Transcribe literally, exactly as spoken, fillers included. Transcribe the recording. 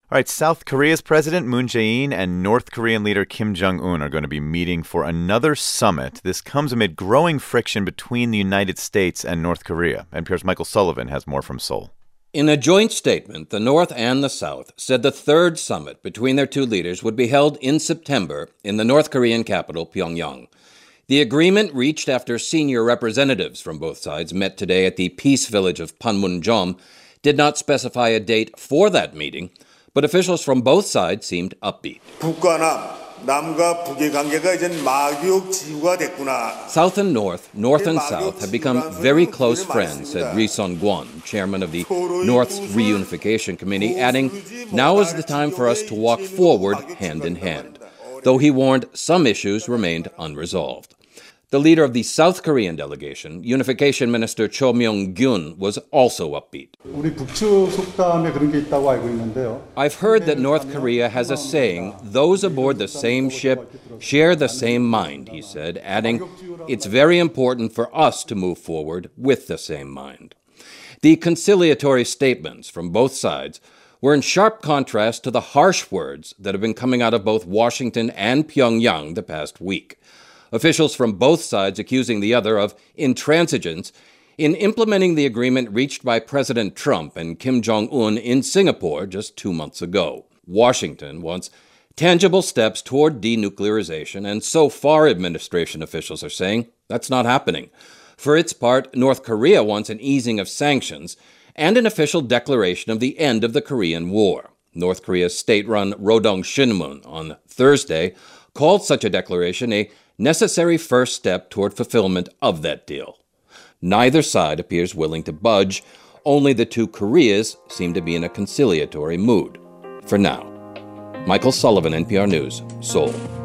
All right, South Korea's President Moon Jae-in and North Korean leader Kim Jong-un are going to be meeting for another summit. This comes amid growing friction between the United States and North Korea. N P R's Michael Sullivan has more from Seoul. In a joint statement, the North and the South said the third summit between their two leaders would be held in September in the North Korean capital, Pyongyang. The agreement reached after senior representatives from both sides met today at the peace village of Panmunjom did not specify a date for that meeting, but officials from both sides seemed upbeat. South and North, North and South have become very close friends, said Ri Sun-kwon, chairman of the North's Reunification Committee, adding, now is the time for us to walk forward hand in hand, though he warned some issues remained unresolved. The leader of the South Korean delegation, Unification Minister Cho Myong-gyun, was also upbeat. I've heard that North Korea has a saying, those aboard the same ship share the same mind, he said, adding, it's very important for us to move forward with the same mind. The conciliatory statements from both sides were in sharp contrast to the harsh words that have been coming out of both Washington and Pyongyang the past week. Officials from both sides accusing the other of intransigence in implementing the agreement reached by President Trump and Kim Jong-un in Singapore just two months ago. Washington wants tangible steps toward denuclearization, and so far, administration officials are saying that's not happening. For its part, North Korea wants an easing of sanctions and an official declaration of the end of the Korean War. North Korea's state-run Rodong Shinmun on Thursday called such a declaration a necessary first step toward fulfillment of that deal. Neither side appears willing to budge. Only the two Koreas seem to be in a conciliatory mood. For now. Michael Sullivan, N P R News, Seoul.